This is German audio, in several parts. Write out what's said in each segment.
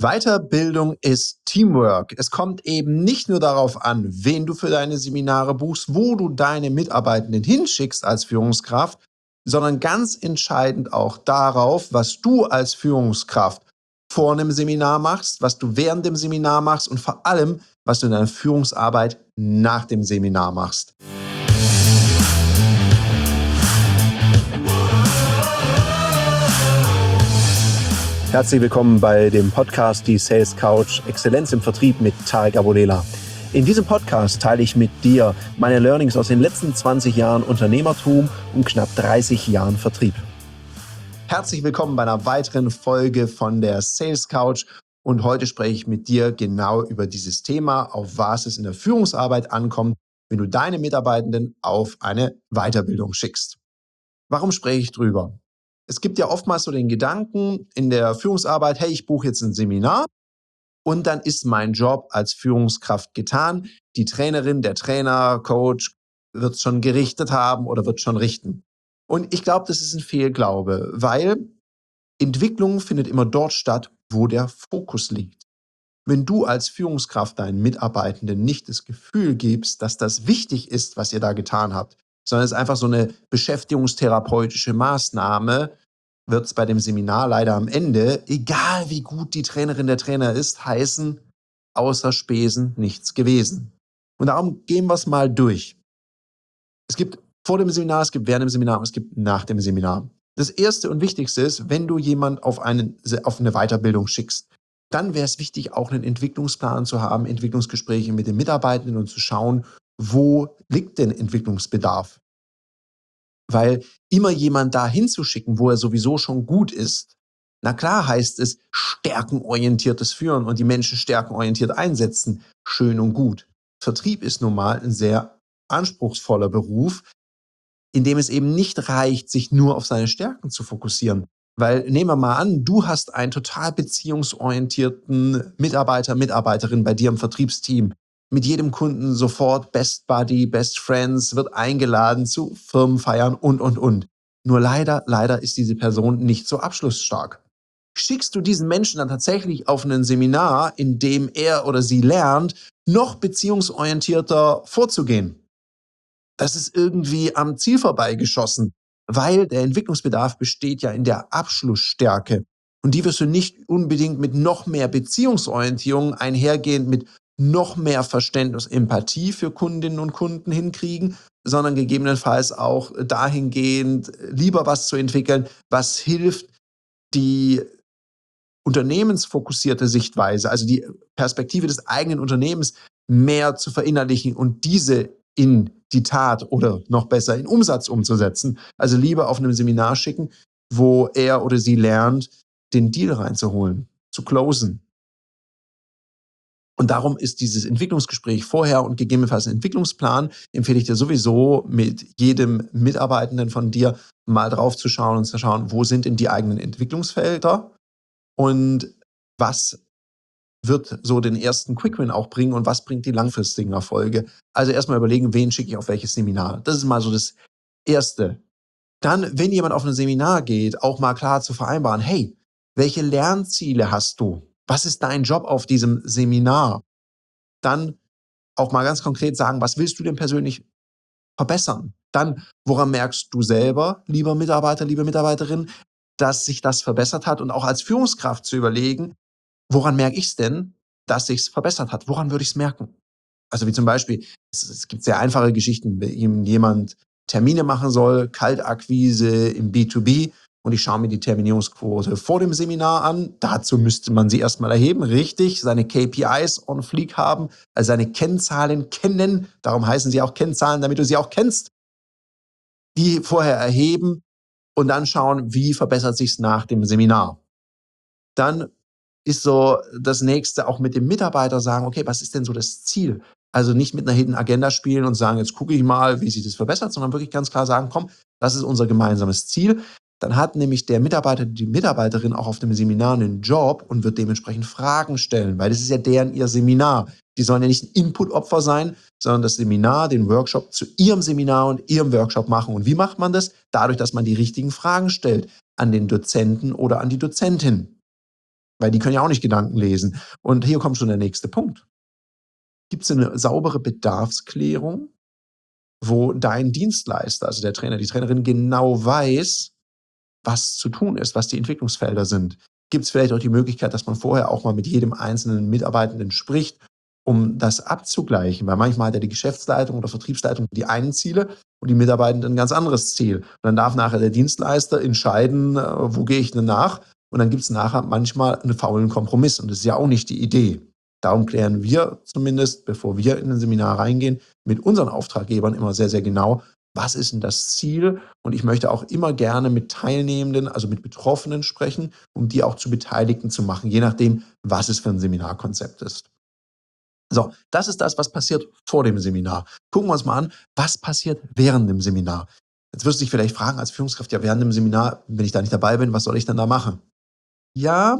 Weiterbildung ist Teamwork. Es kommt eben nicht nur darauf an, wen du für deine Seminare buchst, wo du deine Mitarbeitenden hinschickst als Führungskraft, sondern ganz entscheidend auch darauf, was du als Führungskraft vor einem Seminar machst, was du während dem Seminar machst und vor allem, was du in deiner Führungsarbeit nach dem Seminar machst. Herzlich willkommen bei dem Podcast Die Sales Couch Exzellenz im Vertrieb mit Tarek Abodela. In diesem Podcast teile ich mit dir meine Learnings aus den letzten 20 Jahren Unternehmertum und knapp 30 Jahren Vertrieb. Herzlich willkommen bei einer weiteren Folge von der Sales Couch und heute spreche ich mit dir genau über dieses Thema, auf was es in der Führungsarbeit ankommt, wenn du deine Mitarbeitenden auf eine Weiterbildung schickst. Warum spreche ich drüber? Es gibt ja oftmals so den Gedanken in der Führungsarbeit, hey, ich buche jetzt ein Seminar und dann ist mein Job als Führungskraft getan. Die Trainerin, der Trainer, Coach wird es schon gerichtet haben oder wird schon richten. Und ich glaube, das ist ein Fehlglaube, weil Entwicklung findet immer dort statt, wo der Fokus liegt. Wenn du als Führungskraft deinen Mitarbeitenden nicht das Gefühl gibst, dass das wichtig ist, was ihr da getan habt, sondern es ist einfach so eine beschäftigungstherapeutische Maßnahme, wird es bei dem Seminar leider am Ende, egal wie gut die Trainerin der Trainer ist, heißen, außer Spesen nichts gewesen. Und darum gehen wir es mal durch. Es gibt vor dem Seminar, es gibt während dem Seminar und es gibt nach dem Seminar. Das Erste und Wichtigste ist, wenn du jemanden auf eine Weiterbildung schickst, dann wäre es wichtig, auch einen Entwicklungsplan zu haben, Entwicklungsgespräche mit den Mitarbeitenden und zu schauen, wo liegt denn Entwicklungsbedarf? Weil immer jemand da hinzuschicken, wo er sowieso schon gut ist, na klar heißt es stärkenorientiertes Führen und die Menschen stärkenorientiert einsetzen, schön und gut. Vertrieb ist nun mal ein sehr anspruchsvoller Beruf, in dem es eben nicht reicht, sich nur auf seine Stärken zu fokussieren. Weil nehmen wir mal an, du hast einen total beziehungsorientierten Mitarbeiter, Mitarbeiterin bei dir im Vertriebsteam. Mit jedem Kunden sofort Best Buddy, Best Friends, wird eingeladen zu Firmenfeiern und. Nur leider ist diese Person nicht so abschlussstark. Schickst du diesen Menschen dann tatsächlich auf ein Seminar, in dem er oder sie lernt, noch beziehungsorientierter vorzugehen? Das ist irgendwie am Ziel vorbeigeschossen, weil der Entwicklungsbedarf besteht ja in der Abschlussstärke. Und die wirst du nicht unbedingt mit noch mehr Beziehungsorientierung einhergehend mit noch mehr Verständnis, Empathie für Kundinnen und Kunden hinkriegen, sondern gegebenenfalls auch dahingehend lieber was zu entwickeln, was hilft, die unternehmensfokussierte Sichtweise, also die Perspektive des eigenen Unternehmens mehr zu verinnerlichen und diese in die Tat oder noch besser in Umsatz umzusetzen. Also lieber auf einem Seminar schicken, wo er oder sie lernt, den Deal reinzuholen, zu closen. Und darum ist dieses Entwicklungsgespräch vorher und gegebenenfalls ein Entwicklungsplan, empfehle ich dir sowieso mit jedem Mitarbeitenden von dir mal drauf zu schauen und zu schauen, wo sind denn die eigenen Entwicklungsfelder und was wird so den ersten Quick-Win auch bringen und was bringt die langfristigen Erfolge. Also erstmal überlegen, wen schicke ich auf welches Seminar. Das ist mal so das Erste. Dann, wenn jemand auf ein Seminar geht, auch mal klar zu vereinbaren, hey, welche Lernziele hast du? Was ist dein Job auf diesem Seminar? Dann auch mal ganz konkret sagen, was willst du denn persönlich verbessern? Dann, woran merkst du selber, lieber Mitarbeiter, liebe Mitarbeiterin, dass sich das verbessert hat und auch als Führungskraft zu überlegen, woran merke ich es denn, dass sich's verbessert hat? Woran würde ich es merken? Also wie zum Beispiel, es gibt sehr einfache Geschichten, wenn jemand Termine machen soll, Kaltakquise im B2B und ich schaue mir die Terminierungsquote vor dem Seminar an. Dazu müsste man sie erstmal erheben, richtig, seine KPIs on fleek haben, also seine Kennzahlen kennen. Darum heißen sie auch Kennzahlen, damit du sie auch kennst. Die vorher erheben und dann schauen, wie verbessert sich's nach dem Seminar. Dann ist so das Nächste auch mit dem Mitarbeiter sagen, okay, was ist denn so das Ziel? Also nicht mit einer Hidden Agenda spielen und sagen, jetzt gucke ich mal, wie sich das verbessert, sondern wirklich ganz klar sagen, komm, das ist unser gemeinsames Ziel. Dann hat nämlich der Mitarbeiter, die Mitarbeiterin auch auf dem Seminar einen Job und wird dementsprechend Fragen stellen, weil das ist ja ihr Seminar. Die sollen ja nicht ein Input-Opfer sein, sondern das Seminar, den Workshop zu ihrem Seminar und ihrem Workshop machen. Und wie macht man das? Dadurch, dass man die richtigen Fragen stellt an den Dozenten oder an die Dozentin. weil die können ja auch nicht Gedanken lesen. Und hier kommt schon der nächste Punkt. Gibt es eine saubere Bedarfsklärung, wo dein Dienstleister, also der Trainer, die Trainerin, genau weiß, was zu tun ist, was die Entwicklungsfelder sind? Gibt es vielleicht auch die Möglichkeit, dass man vorher auch mal mit jedem einzelnen Mitarbeitenden spricht, um das abzugleichen? Weil manchmal hat ja die Geschäftsleitung oder Vertriebsleitung die einen Ziele und die Mitarbeitenden ein ganz anderes Ziel. Und dann darf nachher der Dienstleister entscheiden, wo gehe ich denn nach? Und dann gibt es nachher manchmal einen faulen Kompromiss. Und das ist ja auch nicht die Idee. Darum klären wir zumindest, bevor wir in ein Seminar reingehen, mit unseren Auftraggebern immer sehr, sehr genau, was ist denn das Ziel? Und ich möchte auch immer gerne mit Teilnehmenden, also mit Betroffenen sprechen, um die auch zu Beteiligten zu machen, je nachdem, was es für ein Seminarkonzept ist. So, das ist das, was passiert vor dem Seminar. Gucken wir uns mal an, was passiert während dem Seminar. Jetzt wirst du dich vielleicht fragen als Führungskraft, ja, während dem Seminar, wenn ich da nicht dabei bin, was soll ich denn da machen? Ja,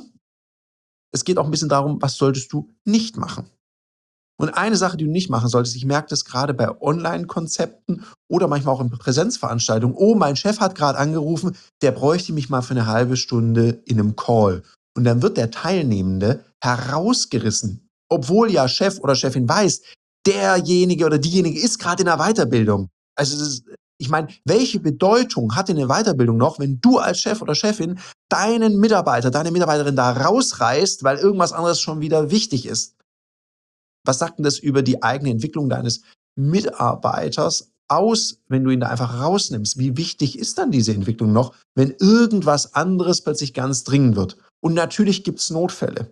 es geht auch ein bisschen darum, was solltest du nicht machen? Und eine Sache, die du nicht machen solltest, ich merke das gerade bei Online-Konzepten oder manchmal auch in Präsenzveranstaltungen. Oh, mein Chef hat gerade angerufen, der bräuchte mich mal für eine halbe Stunde in einem Call. Und dann wird der Teilnehmende herausgerissen, obwohl ja Chef oder Chefin weiß, derjenige oder diejenige ist gerade in der Weiterbildung. Also ich meine, welche Bedeutung hat denn eine Weiterbildung noch, wenn du als Chef oder Chefin deinen Mitarbeiter, deine Mitarbeiterin da rausreißt, weil irgendwas anderes schon wieder wichtig ist? Was sagt denn das über die eigene Entwicklung deines Mitarbeiters aus, wenn du ihn da einfach rausnimmst? Wie wichtig ist dann diese Entwicklung noch, wenn irgendwas anderes plötzlich ganz dringend wird? Und natürlich gibt es Notfälle.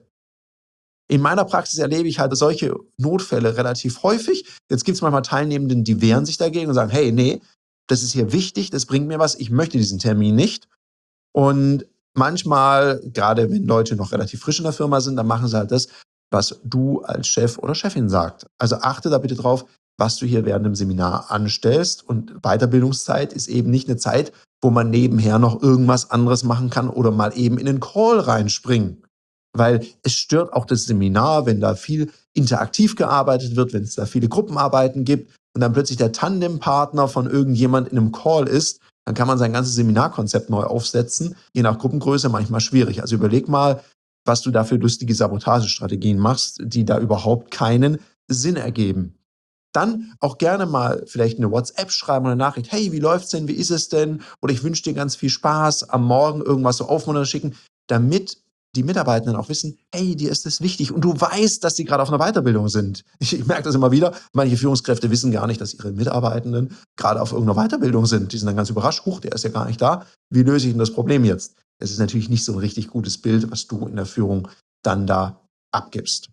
In meiner Praxis erlebe ich halt solche Notfälle relativ häufig. Jetzt gibt es manchmal Teilnehmenden, die wehren sich dagegen und sagen, hey, nee, das ist hier wichtig, das bringt mir was, ich möchte diesen Termin nicht. Und manchmal, gerade wenn Leute noch relativ frisch in der Firma sind, dann machen sie halt das, was du als Chef oder Chefin sagst. Also achte da bitte drauf, was du hier während dem Seminar anstellst. Und Weiterbildungszeit ist eben nicht eine Zeit, wo man nebenher noch irgendwas anderes machen kann oder mal eben in den Call reinspringen. Weil es stört auch das Seminar, wenn da viel interaktiv gearbeitet wird, wenn es da viele Gruppenarbeiten gibt und dann plötzlich der Tandempartner von irgendjemand in einem Call ist, dann kann man sein ganzes Seminarkonzept neu aufsetzen, je nach Gruppengröße manchmal schwierig. Also überleg mal, was du da für lustige Sabotagestrategien machst, die da überhaupt keinen Sinn ergeben. Dann auch gerne mal vielleicht eine WhatsApp schreiben oder eine Nachricht, hey, wie läuft's denn, wie ist es denn? Oder ich wünsche dir ganz viel Spaß, am Morgen irgendwas so aufmuntern schicken, damit die Mitarbeitenden auch wissen, hey, dir ist das wichtig und du weißt, dass sie gerade auf einer Weiterbildung sind. Ich merke das immer wieder, manche Führungskräfte wissen gar nicht, dass ihre Mitarbeitenden gerade auf irgendeiner Weiterbildung sind. Die sind dann ganz überrascht, huch, der ist ja gar nicht da. Wie löse ich denn das Problem jetzt? Es ist natürlich nicht so ein richtig gutes Bild, was du in der Führung dann da abgibst.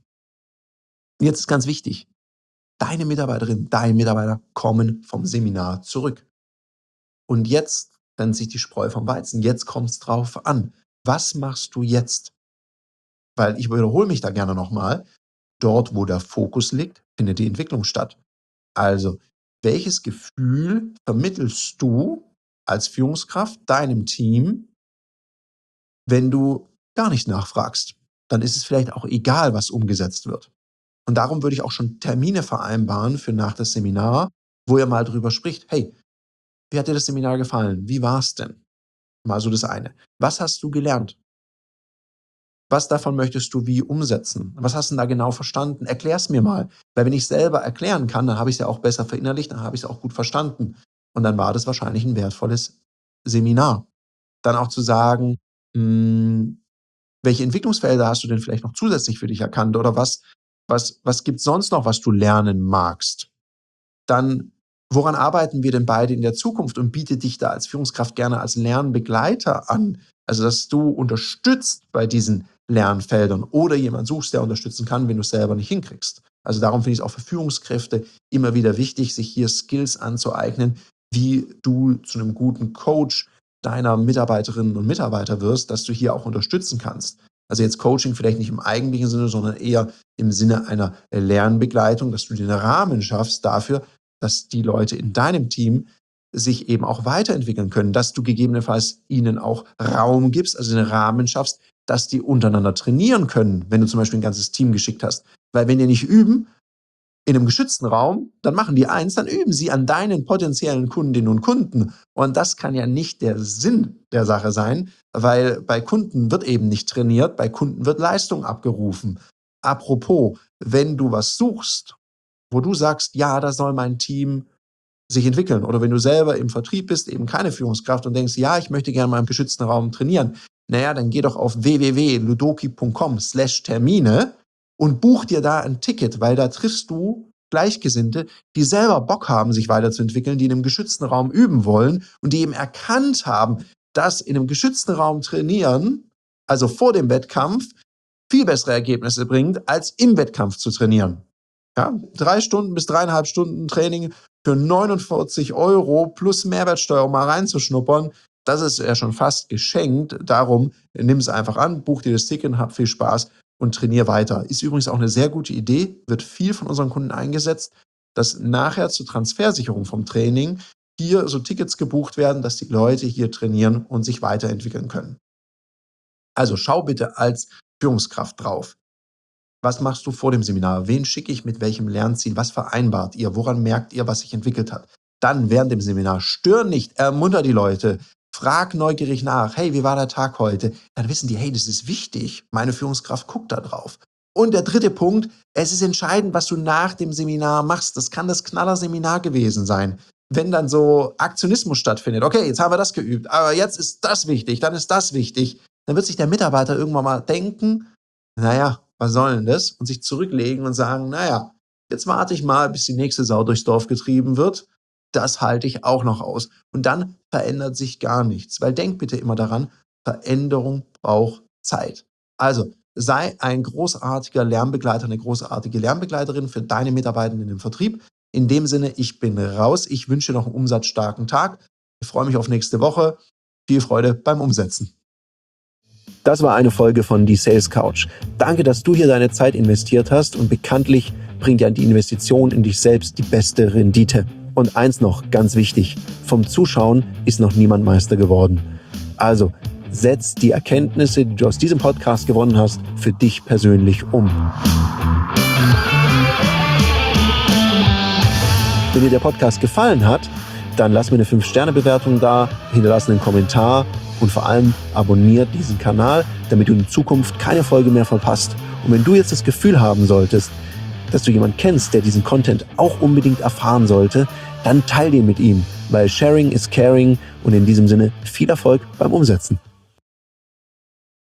Und jetzt ist ganz wichtig, deine Mitarbeiterin, dein Mitarbeiter kommen vom Seminar zurück. Und jetzt trennt sich die Spreu vom Weizen. Jetzt kommt es drauf an. Was machst du jetzt? Weil ich wiederhole mich da gerne nochmal. Dort, wo der Fokus liegt, findet die Entwicklung statt. Also, welches Gefühl vermittelst du als Führungskraft deinem Team, wenn du gar nicht nachfragst? Dann ist es vielleicht auch egal, was umgesetzt wird. Und darum würde ich auch schon Termine vereinbaren für nach das Seminar, wo ihr mal drüber spricht. Hey, wie hat dir das Seminar gefallen? Wie war es denn? Mal so das eine. Was hast du gelernt? Was davon möchtest du wie umsetzen? Was hast du denn da genau verstanden? Erklär es mir mal. Weil wenn ich selber erklären kann, dann habe ich es ja auch besser verinnerlicht, dann habe ich es auch gut verstanden. Und dann war das wahrscheinlich ein wertvolles Seminar. Dann auch zu sagen, hm, welche Entwicklungsfelder hast du denn vielleicht noch zusätzlich für dich erkannt? Oder was gibt es sonst noch, was du lernen magst? Dann, woran arbeiten wir denn beide in der Zukunft und biete dich da als Führungskraft gerne als Lernbegleiter an? Also, dass du unterstützt bei diesen Lernfeldern oder jemand suchst, der unterstützen kann, wenn du es selber nicht hinkriegst. Also darum finde ich es auch für Führungskräfte immer wieder wichtig, sich hier Skills anzueignen, wie du zu einem guten Coach deiner Mitarbeiterinnen und Mitarbeiter wirst, dass du hier auch unterstützen kannst. Also jetzt Coaching vielleicht nicht im eigentlichen Sinne, sondern eher im Sinne einer Lernbegleitung, dass du den Rahmen schaffst dafür, dass die Leute in deinem Team sich eben auch weiterentwickeln können, dass du gegebenenfalls ihnen auch Raum gibst, also den Rahmen schaffst, dass die untereinander trainieren können, wenn du zum Beispiel ein ganzes Team geschickt hast. Weil wenn die nicht üben, in einem geschützten Raum, dann machen die eins, dann üben sie an deinen potenziellen Kundinnen und Kunden. Und das kann ja nicht der Sinn der Sache sein, weil bei Kunden wird eben nicht trainiert, bei Kunden wird Leistung abgerufen. Apropos, wenn du was suchst, wo du sagst, ja, da soll mein Team sich entwickeln, oder wenn du selber im Vertrieb bist, eben keine Führungskraft und denkst, ja, ich möchte gerne mal im geschützten Raum trainieren, naja, dann geh doch auf www.ludoki.com/Termine und buch dir da ein Ticket, weil da triffst du Gleichgesinnte, die selber Bock haben, sich weiterzuentwickeln, die in einem geschützten Raum üben wollen und die eben erkannt haben, dass in einem geschützten Raum trainieren, also vor dem Wettkampf, viel bessere Ergebnisse bringt, als im Wettkampf zu trainieren. Ja, 3 Stunden bis 3,5 Stunden Training für 49 € plus Mehrwertsteuer, um mal reinzuschnuppern, das ist ja schon fast geschenkt. Darum nimm es einfach an, buch dir das Ticket, hab viel Spaß und trainier weiter. Ist übrigens auch eine sehr gute Idee, wird viel von unseren Kunden eingesetzt, dass nachher zur Transfersicherung vom Training hier so Tickets gebucht werden, dass die Leute hier trainieren und sich weiterentwickeln können. Also schau bitte als Führungskraft drauf. Was machst du vor dem Seminar? Wen schicke ich mit welchem Lernziel? Was vereinbart ihr? Woran merkt ihr, was sich entwickelt hat? Dann während dem Seminar stör nicht, ermunter die Leute. Frag neugierig nach. Hey, wie war der Tag heute? Dann wissen die, hey, das ist wichtig. Meine Führungskraft guckt da drauf. Und der dritte Punkt, es ist entscheidend, was du nach dem Seminar machst. Das kann das Knallerseminar gewesen sein. Wenn dann so Aktionismus stattfindet, okay, jetzt haben wir das geübt, aber jetzt ist das wichtig, dann ist das wichtig, dann wird sich der Mitarbeiter irgendwann mal denken, naja, was soll denn das? Und sich zurücklegen und sagen, naja, jetzt warte ich mal, bis die nächste Sau durchs Dorf getrieben wird. Das halte ich auch noch aus. Und dann verändert sich gar nichts. Weil denk bitte immer daran, Veränderung braucht Zeit. Also sei ein großartiger Lernbegleiter, eine großartige Lernbegleiterin für deine Mitarbeitenden im Vertrieb. In dem Sinne, ich bin raus. Ich wünsche dir noch einen umsatzstarken Tag. Ich freue mich auf nächste Woche. Viel Freude beim Umsetzen. Das war eine Folge von Die Sales Couch. Danke, dass du hier deine Zeit investiert hast und bekanntlich bringt ja die Investition in dich selbst die beste Rendite. Und eins noch, ganz wichtig, vom Zuschauen ist noch niemand Meister geworden. Also setz die Erkenntnisse, die du aus diesem Podcast gewonnen hast, für dich persönlich um. Wenn dir der Podcast gefallen hat, dann lass mir eine 5-Sterne-Bewertung da, hinterlass einen Kommentar und vor allem abonniert diesen Kanal, damit du in Zukunft keine Folge mehr verpasst. Und wenn du jetzt das Gefühl haben solltest, dass du jemanden kennst, der diesen Content auch unbedingt erfahren sollte, dann teile den mit ihm, weil Sharing is Caring und in diesem Sinne viel Erfolg beim Umsetzen.